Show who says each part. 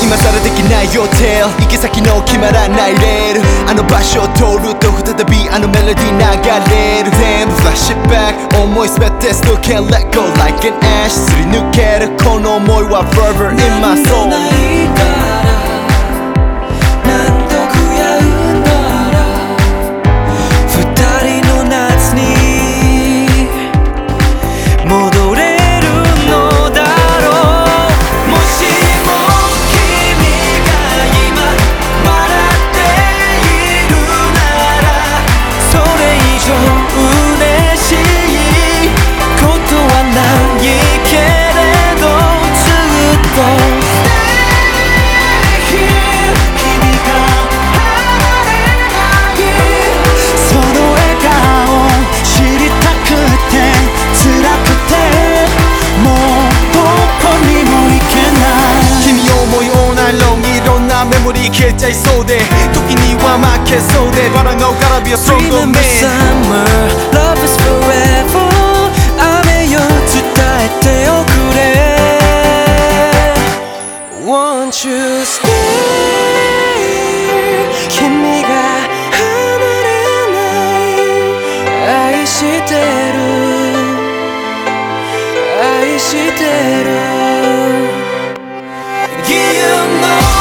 Speaker 1: 今更できない予定行き先の決まらないレールあの場所を通ると再びあのメロディー流れる全部フラッシュバック思いすべて Still can't let go like an ash すり抜けるこの思いは forever in my soulメモリー消えちゃいそうで時には負けそうでバラが浮かびは stronger man
Speaker 2: Remember summer, love is forever 雨よ伝えておくれ Won't you stay 君が離れない愛してる愛してる You know